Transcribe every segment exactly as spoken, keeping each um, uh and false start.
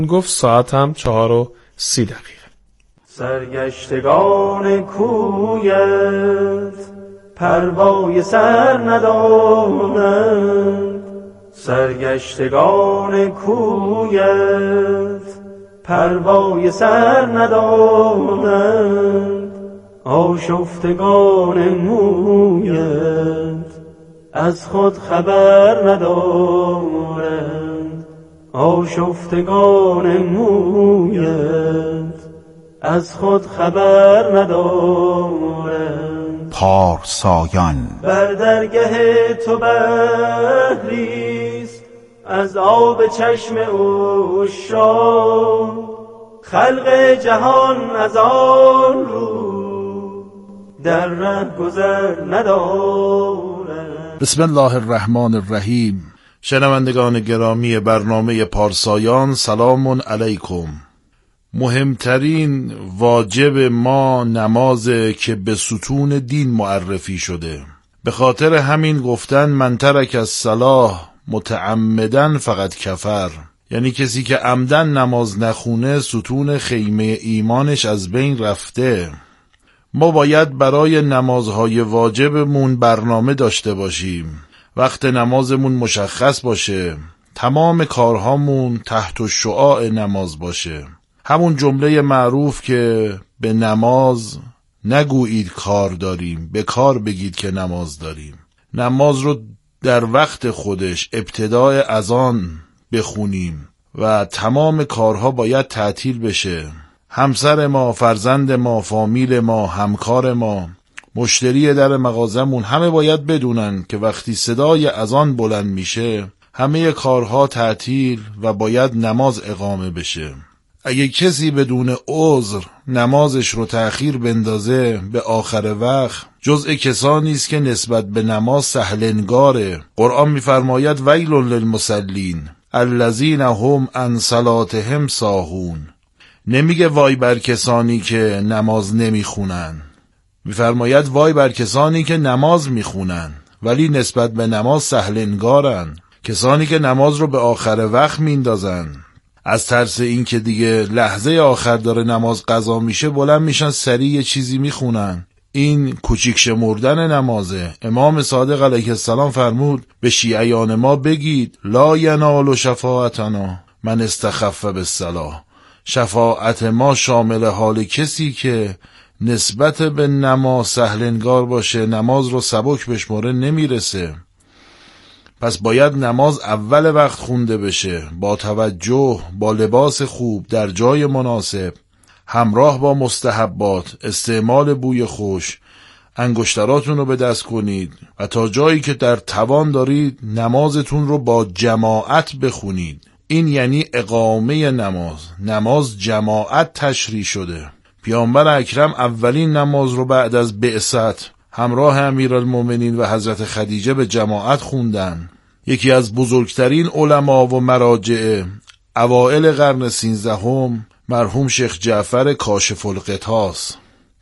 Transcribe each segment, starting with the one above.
گفت ساعت هم چهار و سی دقیقه. سرگشتگان کویت پروای سر ندانند، سرگشتگان کویت پروای سر ندانند، آشفتگان مویت از خود خبر ندارند، آشفتگان مویت از خود خبر ندارند. پارسایان بر درگه تو بحریست از آب چشم عشاق، خلق جهان از آن رو در ره گذر ندارند. بسم الله الرحمن الرحیم. شنوندگان گرامی برنامه پارسایان، سلام علیکم. مهمترین واجب ما نمازه که به ستون دین معرفی شده. به خاطر همین گفتن من ترک الصلاة متعمدن فقط کفر، یعنی کسی که عمدن نماز نخونه ستون خیمه ایمانش از بین رفته. ما باید برای نمازهای واجبمون برنامه داشته باشیم، وقت نمازمون مشخص باشه، تمام کارهامون تحت شعاع نماز باشه. همون جمله معروف که به نماز نگویید کار داریم، به کار بگید که نماز داریم. نماز رو در وقت خودش ابتدای اذان بخونیم و تمام کارها باید تعطیل بشه. همسر ما، فرزند ما، فامیل ما، همکار ما، مشتری در مغازمون همه باید بدونن که وقتی صدای اذان بلند میشه همه کارها تعطیل و باید نماز اقامه بشه. اگه کسی بدون عذر نمازش رو تأخیر بندازه به آخر وقت، جزء کسانی است که نسبت به نماز سهلنگاره. قرآن میفرماید ویل للمصلین الذین هم عن صلاتهم ساهون. نمیگه وای بر کسانی که نماز نمیخونن، میفرماید وای بر کسانی که نماز میخونن ولی نسبت به نماز سهلنگارن. کسانی که نماز رو به آخر وقت میندازن، از ترس این که دیگه لحظه آخر داره نماز قضا میشه بلند میشن سریع یه چیزی میخونن. این کوچیک شمردن نمازه. امام صادق علیه السلام فرمود به شیعیان ما بگید لا ینال شفاعتنا من استخف بالصلاة. شفاعت ما شامل حال کسی که نسبت به نماز سهلنگار باشه، نماز رو سبک بشماره نمیرسه. پس باید نماز اول وقت خونده بشه، با توجه، با لباس خوب، در جای مناسب، همراه با مستحبات، استعمال بوی خوش. انگشتراتون رو به دست کنید و تا جایی که در توان دارید نمازتون رو با جماعت بخونید. این یعنی اقامه نماز. نماز جماعت تشریع شده. پیامبر اکرم اولین نماز رو بعد از بعثت همراه امیرالمومنین و حضرت خدیجه به جماعت خوندن. یکی از بزرگترین علما و مراجع اوائل قرن سیزدهم مرحوم شیخ جعفر کاشف الغطاس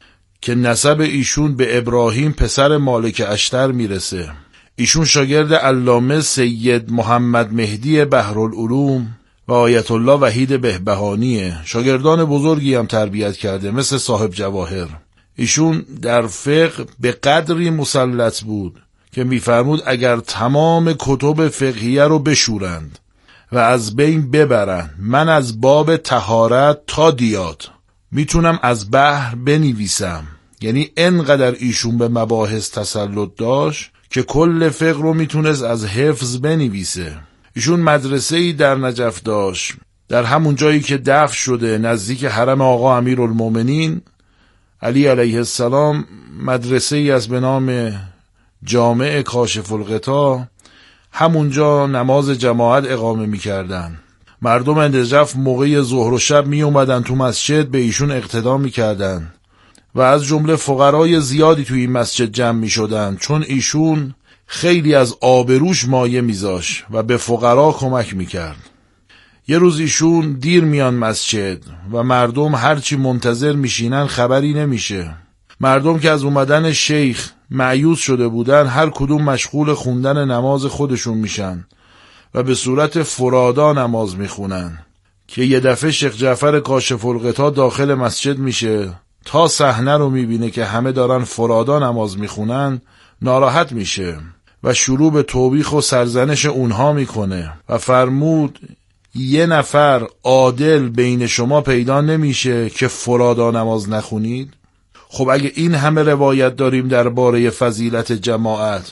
که نسب ایشون به ابراهیم پسر مالک اشتر میرسه. ایشون شاگرد علامه سید محمد مهدی بحرالعلوم و آیت الله وحید بهبهانیه. شاگردان بزرگی هم تربیت کرده مثل صاحب جواهر. ایشون در فقه به قدری مسلط بود که میفرمود اگر تمام کتب فقهیه رو بشورند و از بین ببرند، من از باب طهارت تا دیات میتونم از بحر بنویسم. یعنی انقدر ایشون به مباحث تسلط داشت که کل فقه رو میتونست از حفظ بنویسه. ایشون مدرسه‌ای در نجف داشت، در همون جایی که دفن شده نزدیک حرم آقا امیرالمومنین علی علیه السلام، مدرسه ای از به نام جامع کاشف الغطا. همونجا نماز جماعت اقامه می کردن. مردم نجف موقع ظهر و شب می اومدن تو مسجد به ایشون اقتدا می کردن و از جمله فقرای زیادی توی این مسجد جمع می شدن، چون ایشون خیلی از آبروش مایه می زاش و به فقرا کمک می کرد. یه روز ایشون دیر میان مسجد و مردم هرچی منتظر میشینن خبری نمیشه. مردم که از اومدن شیخ مایوس شده بودن هر کدوم مشغول خوندن نماز خودشون میشن و به صورت فرادا نماز میخونن که یه دفعه شیخ جعفر کاشف الغطا داخل مسجد میشه، تا صحنه رو میبینه که همه دارن فرادا نماز میخونن ناراحت میشه و شروع به توبیخ و سرزنش اونها میکنه و فرمود یه نفر عادل بین شما پیدا نمیشه که فرادا نماز نخونید؟ خب اگه این همه روایت داریم درباره فضیلت جماعت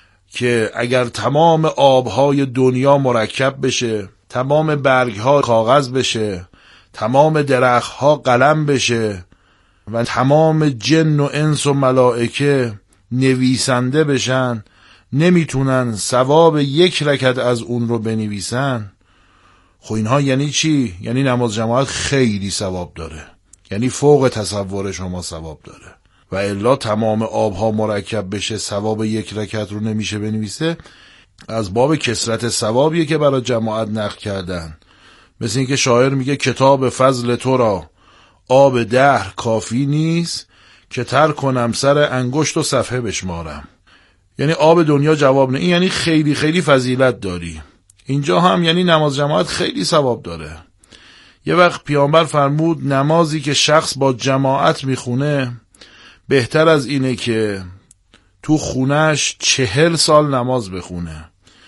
که اگر تمام آبهای دنیا مرکب بشه، تمام برگها کاغذ بشه، تمام درختها قلم بشه و تمام جن و انس و ملائکه نویسنده بشن، نمیتونن ثواب یک رکعت از اون رو بنویسن. خب اینها یعنی چی؟ یعنی نماز جماعت خیلی ثواب داره، یعنی فوق تصور شما ثواب داره. و الا تمام آبها مرکب بشه ثواب یک رکعت رو نمیشه بنویسه، از باب کثرت ثوابیه که برای جماعت نقل کردن. مثل این که شاعر میگه کتاب فضل تو را آب دهر کافی نیست، که تر کنم سر انگشت و صفحه بشمارم. یعنی آب دنیا جواب نه، این یعنی خیلی خیلی فضیلت داری. اینجا هم یعنی نماز جماعت خیلی ثواب داره. یه وقت پیامبر فرمود نمازی که شخص با جماعت میخونه بهتر از اینه که تو خونش چهل سال نماز بخونه.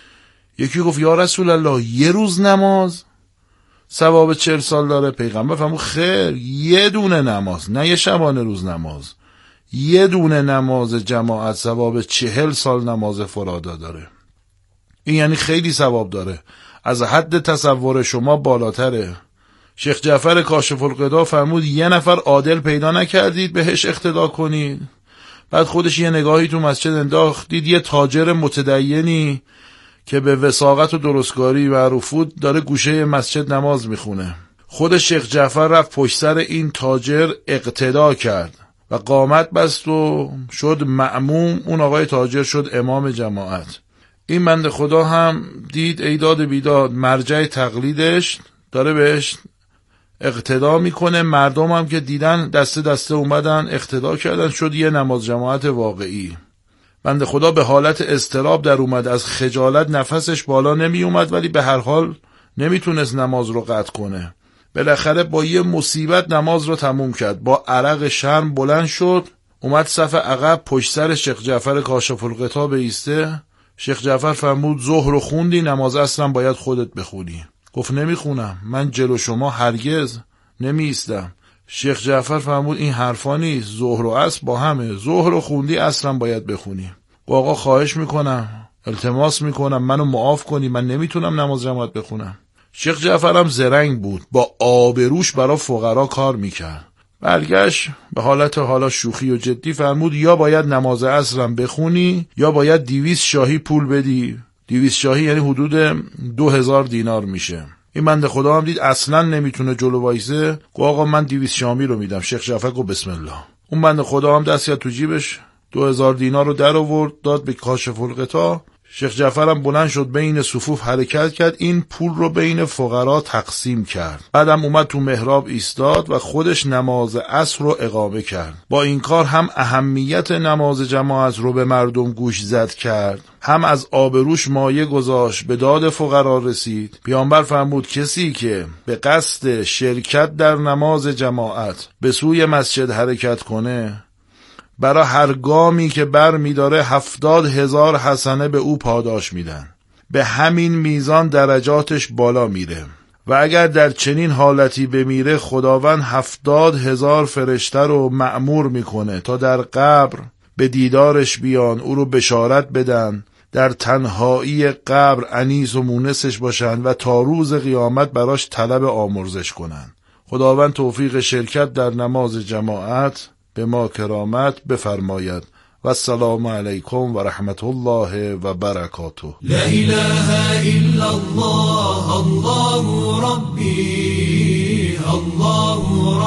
یکی گفت یا رسول الله یه روز نماز ثواب چهل سال داره؟ پیغمبر فرمود خیر، یه دونه نماز، نه یه شبانه روز نماز، یه دونه نماز جماعت ثواب چهل سال نماز فرادا داره. این یعنی خیلی ثواب داره، از حد تصور شما بالاتره. شیخ جعفر کاشف الغطا فرمود یه نفر عادل پیدا نکردید بهش اقتدا کنید؟ بعد خودش یه نگاهی تو مسجد انداخت، دید یه تاجر متدینی که به وساقت و درستکاری معروف بود داره گوشه مسجد نماز میخونه. خود شیخ جعفر رفت پشت سر این تاجر اقتدا کرد و قامت بست و شد مأموم، اون آقای تاجر شد امام جماعت. این بنده خدا هم دید ایداد بیداد مرجع تقلیدش داره بهش اقتدا میکنه، مردم هم که دیدن دسته دسته اومدن اقتدا کردن، شد یه نماز جماعت واقعی. بنده خدا به حالت اضطراب در اومد، از خجالت نفسش بالا نمی اومد، ولی به هر حال نمیتونست نماز رو قطع کنه. بالاخره با یه مصیبت نماز رو تموم کرد، با عرق شرم بلند شد، اومد صف عقب پشت سر شیخ جعفر کاشف الغطا بایسته. شیخ جعفر فرمود ظهر رو خوندی؟ نماز اصلا باید خودت بخونی. گفت نمیخونم، من جلو شما هرگز نمی ایستم. شیخ جعفر فرمود این حرفا نیست، ظهر و عصر با همه، ظهر رو خوندی اصلا باید بخونی. آقا خواهش میکنم، التماس میکنم منو معاف کنی، من نمیتونم نماز جماعت بخونم. شیخ جعفر هم زرنگ بود، با آبروش برای فقرا کار میکرد. برگشت به حالت حالا شوخی و جدی فرمود یا باید نماز عصرم بخونی یا باید دیویس شاهی پول بدی. دیویس شاهی یعنی حدود دو هزار دینار میشه. این بنده خدا هم دید اصلا نمیتونه جلو وایسه، گفت آقا من دیویس شامی رو میدم. شیخ جعفر گفت بسم الله. اون بنده خدا هم دست کرد تو جیبش، دو هزار دینار رو در آورد داد به کاشف الغطا. شیخ جعفر هم بلند شد بین صفوف حرکت کرد، این پول رو بین فقرا تقسیم کرد. بعدم اومد تو محراب ایستاد و خودش نماز عصر رو اقامه کرد. با این کار هم اهمیت نماز جماعت رو به مردم گوش زد کرد، هم از آبروش مایه گذاشت، به داد فقرا رسید. پیامبر فرمود کسی که به قصد شرکت در نماز جماعت به سوی مسجد حرکت کنه، برای هر گامی که بر می‌داره هفتاد هزار حسنه به او پاداش میدن. به همین میزان درجاتش بالا میره و اگر در چنین حالتی بمیره خداوند هفتاد هزار فرشته رو مأمور میکنه تا در قبر به دیدارش بیان، او رو بشارت بدن، در تنهایی قبر انیس و مونسش باشن و تا روز قیامت براش طلب آمرزش کنن. خداوند توفیق شرکت در نماز جماعت به ما کرامت بفرماید. و السلام علیکم و رحمت الله و برکاته. لا اله الا الله الله ربی الله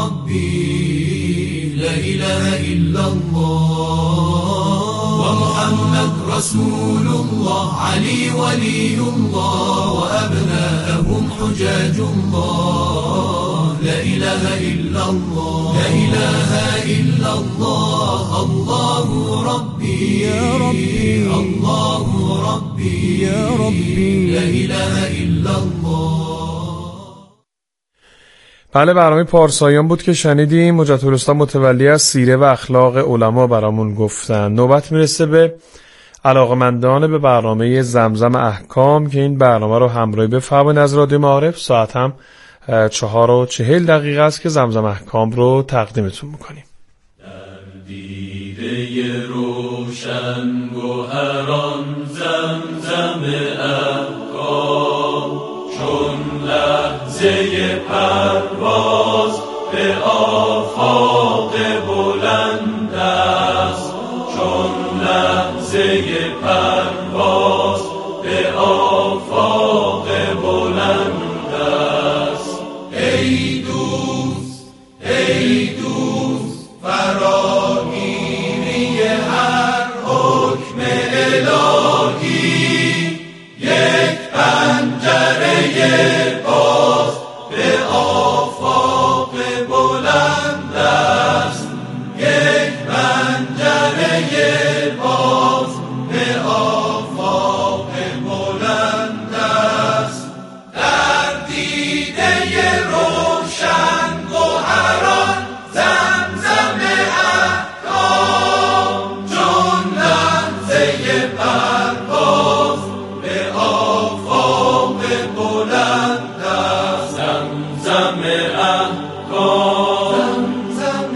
ربی لا اله الا الله و محمد رسول الله علی ولی الله و ابناءهم حجاج الله. لا اله الا الله لا اله الا الله الله ربي يا ربي الله ربي يا ربي لا اله الا الله. بله، برنامه پارسایان بود که شنیدیم. حجت الاسلام متولی از سیره و اخلاق علما برامون گفتن. نوبت میرسه به علاقمندان به برنامه زمزم احکام که این برنامه رو همراهی بفرمایید از رادیو معارف. ساعت هم چهار و چهل دقیقه است که زمزم احکام رو تقدیمتون میکنیم. در دیده روشن گوهران زمزم احکام، چون لحظه پرواز به آفاق بلند است، چون لحظه پرواز به آفاق بلند است. ای دوست ای دوست فراگیری هر حکم الهی، یک پنجره باز به آفاق بلند است، یک پنجره باز به آفاق بلند است. در دیده روشن گوهران زمزم احکام، چون لحظه پرواز به آفاق بلند است. زمزم احکام، زمزم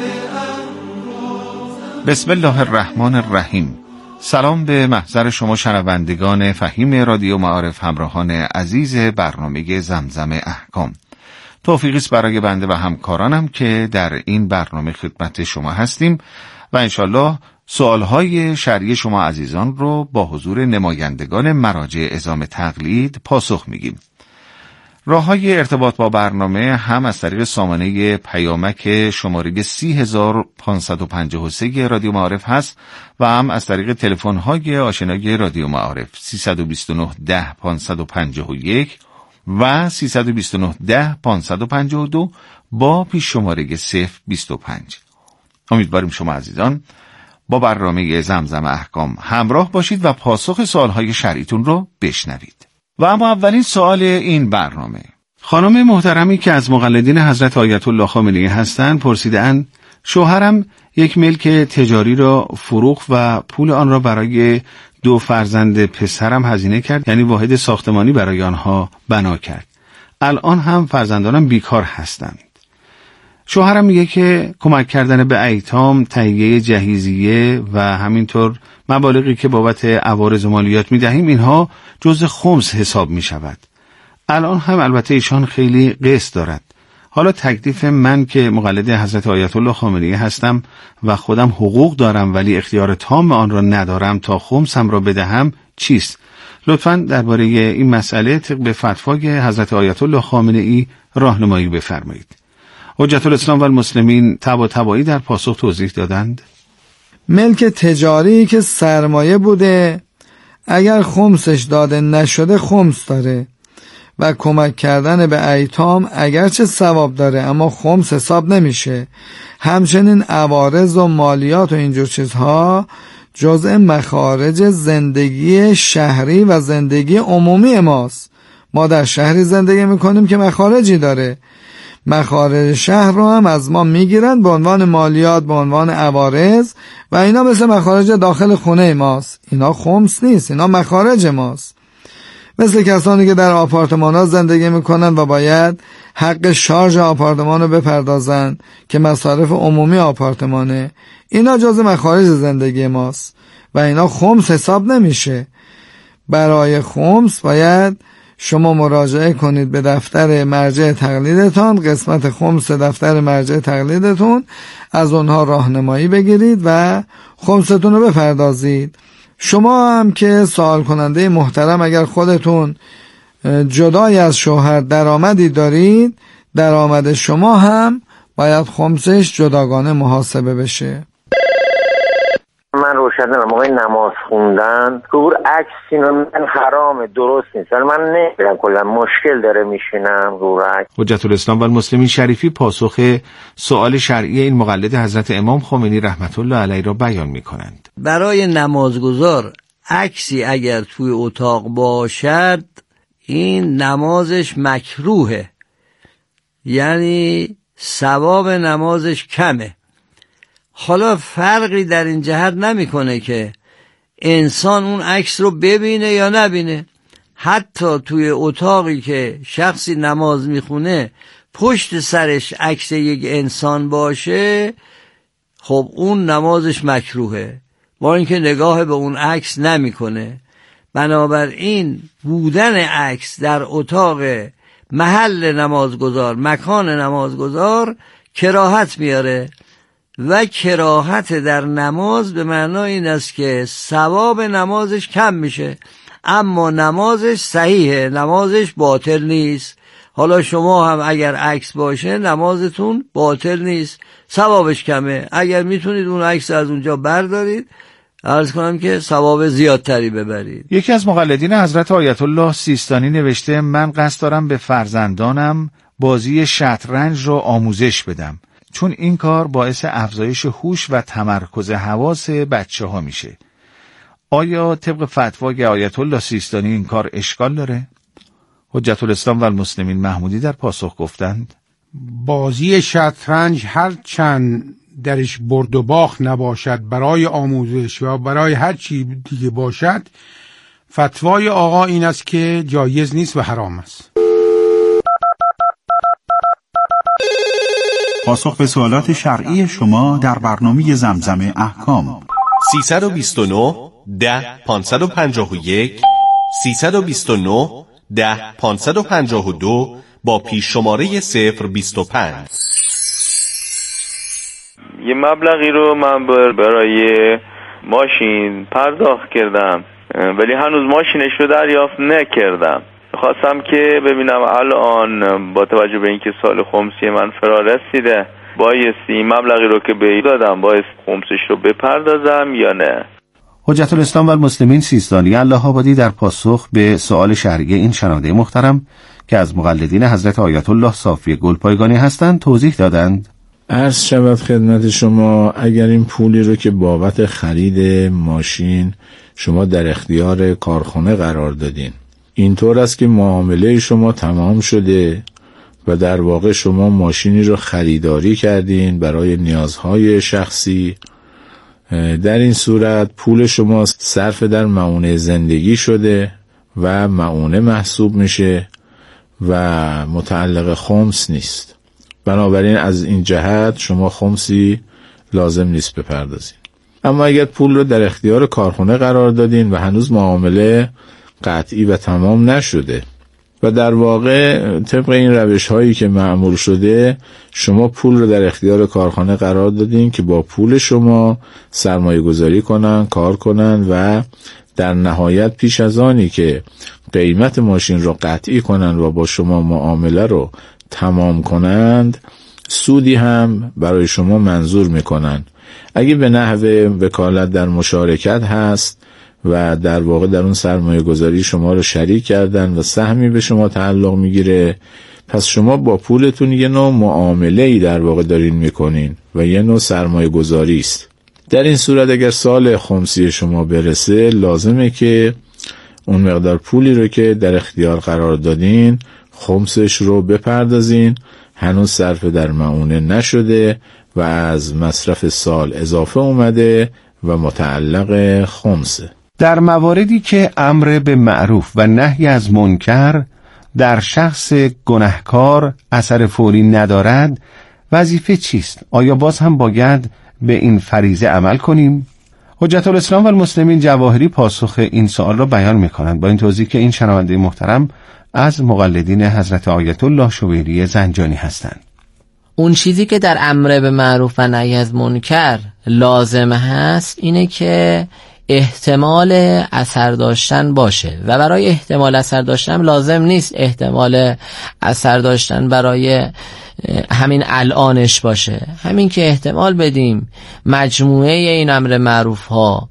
احکام. بسم الله الرحمن الرحیم. سلام به محضر شما شنوندگان فهیم رادیو معارف، همراهان عزیز برنامه زمزم احکام. توفیقی است برای بنده و همکارانم که در این برنامه خدمت شما هستیم و انشالله سوالهای شرعی شما عزیزان رو با حضور نمایندگان مراجع عظام تقلید پاسخ میگیم. راه‌های ارتباط با برنامه هم از طریق سامانه پیامک شماره سی هزار و پانصد و پنجاه و سه رادیو معارف هست و هم از طریق تلفن‌های آشنای رادیو معارف سیصد و بیست و نه ده پانصد و پنجاه و یک و سیصد و بیست و نه ده پانصد و پنجاه و دو با پیش شماره صفر بیست و پنج. امیدواریم شما عزیزان با برنامه زمزم احکام همراه باشید و پاسخ سوالهای شرعیتون رو بشنوید. و اما اولین سوال این برنامه، خانم محترمی که از مقلدین حضرت آیت الله خامنه‌ای هستند پرسیدند شوهرم یک ملک تجاری را فروخت و پول آن را برای دو فرزند پسرم هزینه کرد، یعنی واحد ساختمانی برای آنها بنا کرد. الان هم فرزندانم بیکار هستند. شوهرم میگه که کمک کردن به ایتام، تهیه جهیزیه و همینطور مبالغی که بابت عوارض و مالیات میدهیم اینها جزء خمس حساب میشود. الان هم البته ایشان خیلی قسط دارد. حالا تکلیف من که مقلد حضرت آیت الله خامنه‌ای هستم و خودم حقوق دارم ولی اختیار تام آن را ندارم تا خمسم را بدهم چیست؟ لطفاً درباره این مسئله طبق فتوای حضرت آیت الله خامنه‌ای راهنمایی بفرمایید. حجت الاسلام و المسلمین تبا تبایی در پاسخ توضیح دادند. ملک تجاری که سرمایه بوده اگر خمسش داده نشده خمس داره و کمک کردن به ایتام اگرچه ثواب داره اما خمس حساب نمیشه. همچنین عوارض و مالیات و اینجور چیزها جزء مخارج زندگی شهری و زندگی عمومی ماست. ما در شهری زندگی میکنیم که مخارجی داره. مخارج شهر رو هم از ما میگیرن به عنوان مالیات، به عنوان عوارض و اینا مثل مخارج داخل خونه ماست. اینا خمس نیست، اینا مخارج ماست. مثل کسانی که در آپارتمان ها زندگی میکنن و باید حق شارژ آپارتمان رو بپردازن که مصارف عمومی آپارتمانه. اینا جز مخارج زندگی ماست و اینا خمس حساب نمیشه. برای خمس باید شما مراجعه کنید به دفتر مرجع تقلیدتان، قسمت خمس دفتر مرجع تقلیدتون، از اونها راهنمایی بگیرید و خمستون رو بپردازید. شما هم که سوال کننده محترم اگر خودتون جدای از شوهر درآمدی دارید، درآمد شما هم باید خمسش جداگانه محاسبه بشه. من روشن دارم موقع نماز خوندن رو عکس اینا من حرامه، درست نیست. من نمیدونم کلا مشکل داره میشینم رو عکس. حجت الاسلام و المسلمین شریفی پاسخ سوال شرعی این مقلد حضرت امام خمینی رحمت الله علیه را بیان میکنند. برای نمازگزار عکسی اگر توی اتاق باشد این نمازش مکروهه، یعنی ثواب نمازش کمه. حالا فرقی در این جهت نمیکنه که انسان اون عکس رو ببینه یا نبینه. حتی توی اتاقی که شخصی نماز میخونه پشت سرش عکس یک انسان باشه، خب اون نمازش مکروهه، با اینکه نگاه به اون عکس نمیکنه. بنابراین بودن عکس در اتاق محل نمازگزار، مکان نمازگزار، کراهت میاره و کراهت در نماز به معنای این است که ثواب نمازش کم میشه، اما نمازش صحیحه، نمازش باطل نیست. حالا شما هم اگر عکس باشه نمازتون باطل نیست، ثوابش کمه. اگر میتونید اون عکس از اونجا بردارید، عرض کنم که ثواب زیادتری ببرید. یکی از مقلدین حضرت آیت الله سیستانی نوشته من قصد دارم به فرزندانم بازی شطرنج رو آموزش بدم، چون این کار باعث افزایش هوش و تمرکز حواس بچه ها میشه. آیا طبق فتوای آیت الله سیستانی این کار اشکال داره؟ حجت الاسلام و المسلمین محمودی در پاسخ گفتند بازی شطرنج هر چند درش برد و باخت نباشد، برای آموزش یا برای هر چی دیگه باشد، فتوای آقا این است که جایز نیست و حرام است. پاسخ به سوالات شرعی شما در برنامه زمزم احکام. سیصد و بیست و نه ده پانصد و پنجاه و یک سیصد و بیست و نه ده پانصد و پنجاه و دو با پیش شماره صفر بیست و پنج. یه مبلغی رو من برای ماشین پرداخت کردم، ولی هنوز ماشینش رو دریافت نکردم. خواستم که ببینم الان با توجه به اینکه سال خمسی من فرا رسیده، بایستی این مبلغی رو که به دادم باید خمسش رو بپردازم یا نه. حجت الاسلام و المسلمین سیستانی الله آبادی در پاسخ به سوال شرعی این شنونده محترم که از مقلدین حضرت آیت الله صافی گلپایگانی هستند توضیح دادند. عرض شود خدمت شما، اگر این پولی رو که بابت خرید ماشین شما در اختیار کارخانه قرار دادین، اینطور است که معامله شما تمام شده و در واقع شما ماشینی رو خریداری کردین برای نیازهای شخصی، در این صورت پول شما صرف در معونه زندگی شده و معونه محسوب میشه و متعلق خمس نیست. بنابراین از این جهت شما خمسی لازم نیست بپردازین. اما اگر پول رو در اختیار کارخانه قرار دادین و هنوز معامله قطعی و تمام نشده و در واقع طبق این روش هایی که معمول شده شما پول رو در اختیار کارخانه قرار دادین که با پول شما سرمایه گذاری کنن، کار کنن و در نهایت پیش از آنی که قیمت ماشین رو قطعی کنن و با شما معامله رو تمام کنند، سودی هم برای شما منظور میکنن. اگه به نحو وکالت در مشارکت هست و در واقع در اون سرمایه گذاری شما رو شریک کردن و سهمی به شما تعلق میگیره، پس شما با پولتون یه نوع معامله‌ای در واقع دارین میکنین و یه نوع سرمایه گذاری است. در این صورت اگر سال خمسی شما برسه، لازمه که اون مقدار پولی رو که در اختیار قرار دادین خمسش رو بپردازین، هنوز صرف در معونه نشده و از مصرف سال اضافه اومده و متعلق خمسه. در مواردی که امر به معروف و نهی از منکر در شخص گناهکار اثر فوری ندارد، وظیفه چیست؟ آیا باز هم باید به این فریضه عمل کنیم؟ حجت الاسلام و المسلمین جواهری پاسخ این سوال را بیان می‌کنند با این توضیح که این شنونده محترم از مقلدین حضرت آیت الله شویری زنجانی هستند. اون چیزی که در امر به معروف و نهی از منکر لازم هست اینه که احتمال اثر داشتن باشه و برای احتمال اثر داشتن لازم نیست احتمال اثر داشتن برای همین الانش باشه. همین که احتمال بدیم مجموعه این امر معروف ها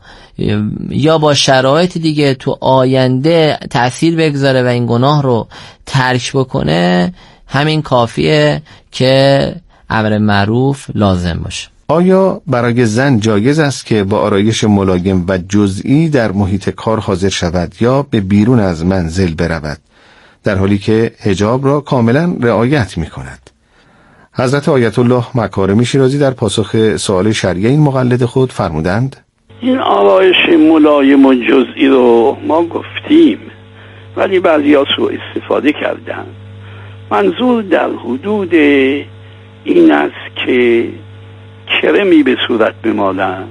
یا با شرایط دیگه تو آینده تأثیر بگذاره و این گناه رو ترک بکنه، همین کافیه که امر معروف لازم باشه. آیا برای زن جایز است که با آرایش ملایم و جزئی در محیط کار حاضر شود یا به بیرون از منزل برود در حالی که حجاب را کاملا رعایت می کند؟ حضرت آیت الله مکارم شیرازی در پاسخ سوال شرعی این مقلد خود فرمودند: این آرایش ملایم و جزئی رو ما گفتیم، ولی بعضیا سوء استفاده کردن. منظور در حدود این است که کرمی به صورت بمالند،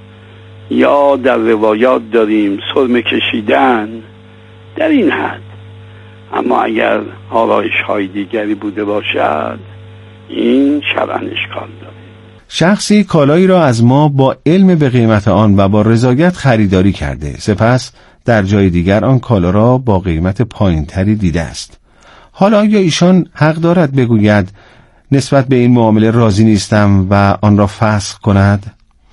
یا در روایات داریم سرمه کشیدن، در این حد. اما اگر آرایش های دیگری بوده باشد این شرعاً اشکال داره. شخصی کالایی را از ما با علم به قیمت آن و با رضایت خریداری کرده، سپس در جای دیگر آن کالا را با قیمت پایینتری دیده است. حالا یا ایشان حق دارد بگوید نسبت به این معامله راضی نیستم و آن را فسخ کند؟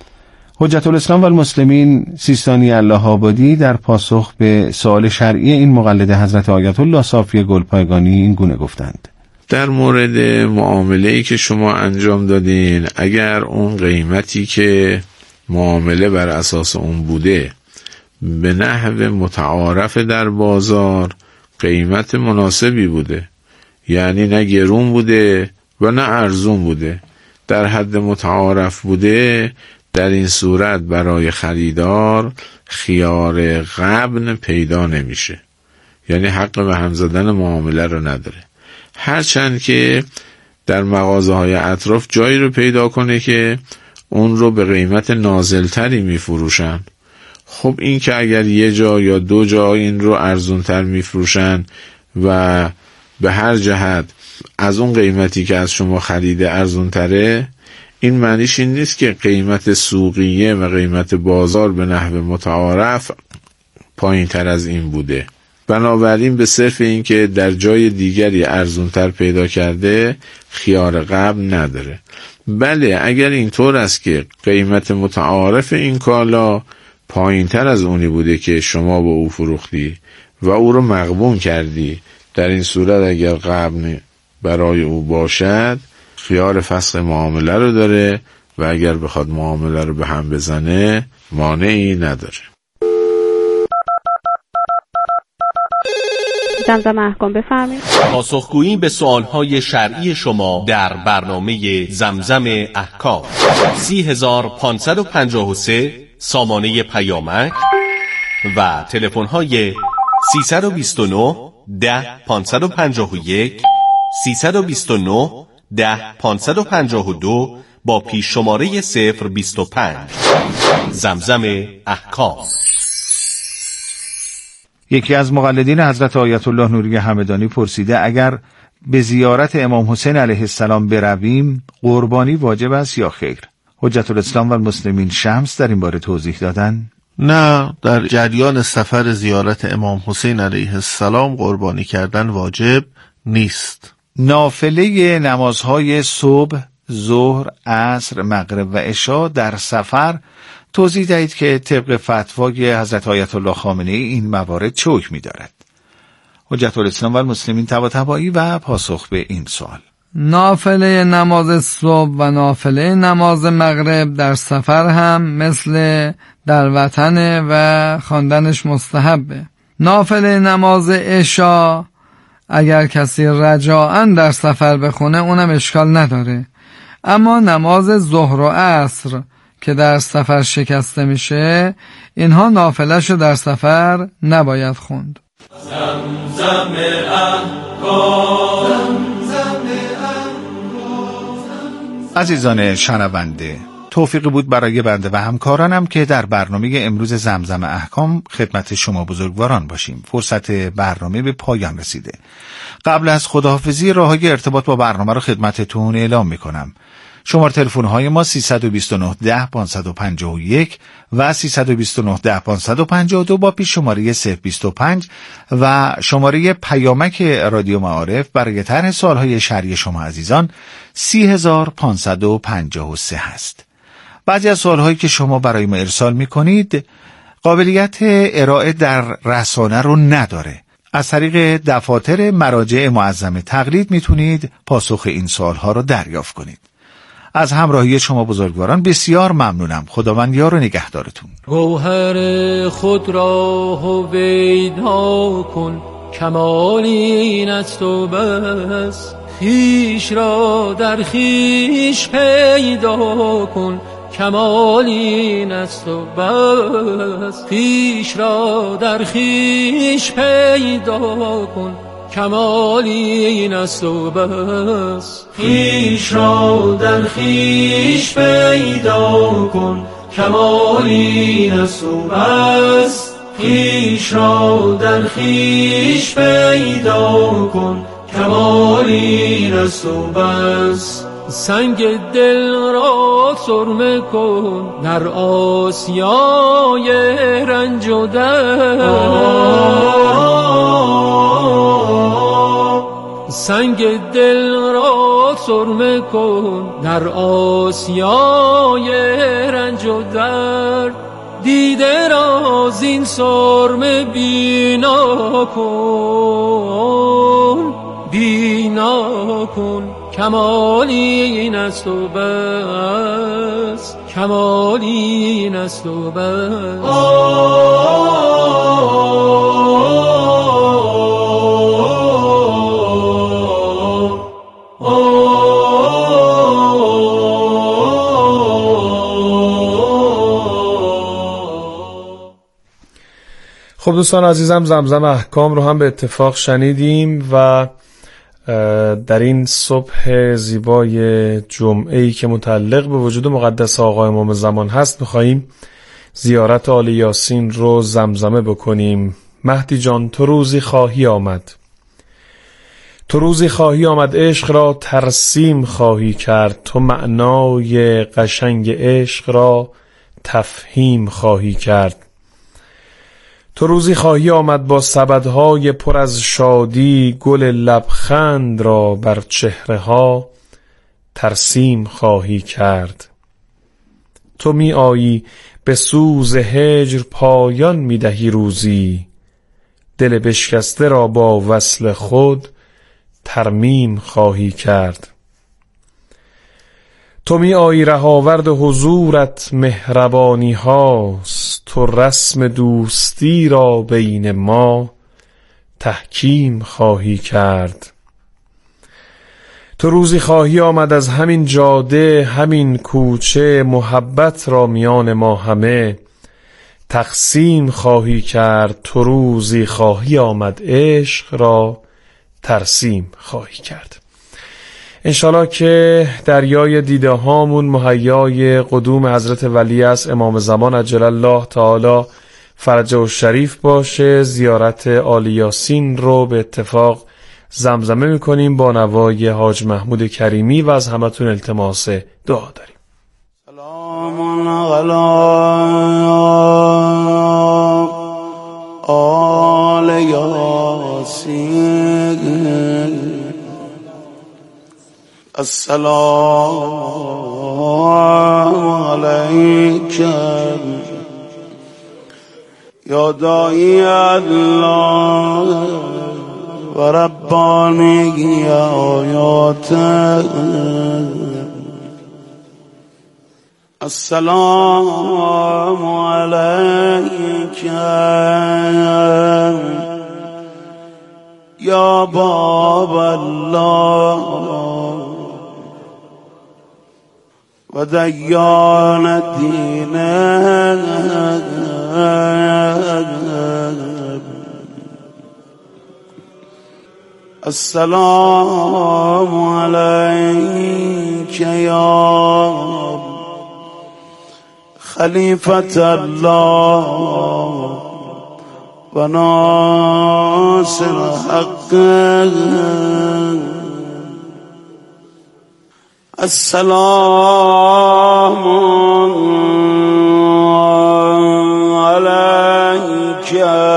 حجت الاسلام و المسلمین سیستانی الله آبادی در پاسخ به سوال شرعی این مقلد حضرت آیت الله صافی گلپایگانی این گونه گفتند: در مورد معامله‌ای که شما انجام دادین، اگر اون قیمتی که معامله بر اساس اون بوده به نحو متعارف در بازار قیمت مناسبی بوده، یعنی نه گرون بوده و نه ارزون بوده، در حد متعارف بوده، در این صورت برای خریدار خیار غبن پیدا نمیشه، یعنی حق به هم زدن معامله رو نداره. هرچند که در مغازه های اطراف جایی رو پیدا کنه که اون رو به قیمت نازلتری میفروشن. خب این که اگر یه جا یا دو جا این رو ارزونتر میفروشن و به هر جهت از اون قیمتی که از شما خریده ارزونتره، این معنیش این نیست که قیمت سوقیه و قیمت بازار به نحو متعارف پایین تر از این بوده. بنابراین به صرف این که در جای دیگری ارزونتر پیدا کرده خیار قبل نداره. بله اگر اینطور است که قیمت متعارف این کالا پایین تر از اونی بوده که شما با او فروختی و او رو مغبون کردی، در این صورت اگر قبل برای او باشد خیار فسخ معامله رو داره و اگر بخواد معامله رو به هم بزنه مانعی نداره. زمزم احکام بفرمایید. پاسخگویی به سوالهای شرعی شما در برنامه زمزم احکام. سی هزار پانصد و پنجاه و سه سامانه پیامک و تلفن‌های سیصد و بیست و نه ده پانصد و پنجاه و یک، سیصد و بیست و نه ده پانصد و پنجاه و دو با پیش شماره صفر بیست و پنج. زمزم احکام. یکی از مقلدین حضرت آیت الله نوری همدانی پرسیده اگر به زیارت امام حسین علیه السلام برویم قربانی واجب است یا خیر؟ حجت الاسلام و المسلمین شمس در این باره توضیح دادن: نه، در جریان سفر زیارت امام حسین علیه السلام قربانی کردن واجب نیست. نافله نمازهای صبح، ظهر، عصر، مغرب و عشا در سفر توضیح دهید که طبق فتوای حضرت آیت الله خامنه‌ای این موارد چه حکمی دارد؟ حجت الاسلام و المسلمین طباطبایی و پاسخ به این سوال: نافله نماز صبح و نافله نماز مغرب در سفر هم مثل در وطن و خواندنش مستحبه. نافله نماز عشا اگر کسی رجاءً در سفر بخونه اونم اشکال نداره، اما نماز ظهر و عصر که در سفر شکسته میشه اینها نافله‌شو در سفر نباید خوند. زمزم احکام. عزیزان شنونده، توفیقی بود برای بنده و همکارانم که در برنامه امروز زمزم احکام خدمت شما بزرگواران باشیم. فرصت برنامه به پایان رسیده. قبل از خداحافظی راههای ارتباط با برنامه رو خدمتتون اعلام میکنم. شماره تلفن های ما سیصد و بیست و نه ده پانصد و پنجاه و یک و سیصد و بیست و نه ده پانصد و پنجاه و دو با پیش شماره صفر بیست و پنج و شماره پیامک رادیو معارف برای طرح سوالهای شرعی شما عزیزان سی هزار پانصد و پنجاه و سه هست. بعضی از سوالهایی که شما برای ما ارسال میکنید قابلیت ارائه در رسانه رو نداره. از طریق دفاتر مراجع معظم تقلید میتونید پاسخ این سوالها رو دریافت کنید. از همراهی شما بزرگواران بسیار ممنونم. خداوند یار و نگهدارتون. گوهر خود را هویدا کن، کمال این است و بس. خویش را در خویش پیدا کن کمال این است و بس. خویش را در خویش پیدا کن کمال این است و بس. خویش را در خویش پیدا کن کمال این است و بس. خویش را در خویش پیدا کن کمال این است و بس. سنگ دل را سرمه کن در آسیای رنج و درد. سنگ دل را سرمه کن در آسیای رنج و درد. دیده را زین سرمه بینا کن بینا کن کمالی این است و بس. کمالی این است و بس. خب دوستان عزیزم، زمزم احکام رو هم به اتفاق شنیدیم و در این صبح زیبای جمعه‌ای که متعلق به وجود مقدس آقا امام زمان هست می‌خواهیم زیارت آل یاسین رو زمزمه بکنیم. مهدی جان تو روزی خواهی آمد، تو روزی خواهی آمد عشق را ترسیم خواهی کرد. تو معنای قشنگ عشق را تفهیم خواهی کرد. تو روزی خواهی آمد با سبدهای پر از شادی، گل لبخند را بر چهره ها ترسیم خواهی کرد. تو می آیی به سوز هجر پایان می دهی روزی، دل بشکسته را با وصل خود ترمیم خواهی کرد. تو می آیی رهاورد حضورت مهربانی هاست، تو رسم دوستی را بین ما تحکیم خواهی کرد. تو روزی خواهی آمد از همین جاده همین کوچه، محبت را میان ما همه تقسیم خواهی کرد. تو روزی خواهی آمد عشق را ترسیم خواهی کرد. انشالله که دریای دیده هامون مهیای قدوم حضرت ولی است امام زمان عجل الله تعالی فرجه و شریف باشه. زیارت آل یاسین رو به اتفاق زمزمه میکنیم با نوای حاج محمود کریمی و از همتون التماس دعا داریم. سلام علی آل یاسین، السلام علیکم یا داعی الله و ربانی آیات. السلام علیکم یا باب الله و دیان الدین. السلام علیک یا خلیفة الله و ناصر حق. السلام علیک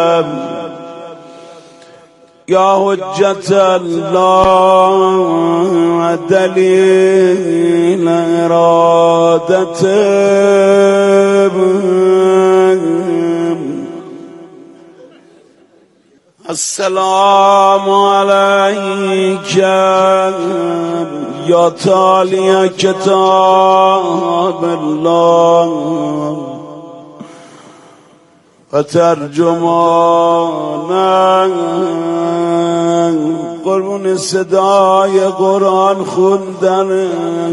یا حجت الله و دلیل ارادت. السلام علیک یا تالی کتاب الله و ترجمان قربون صدای قرآن خوندن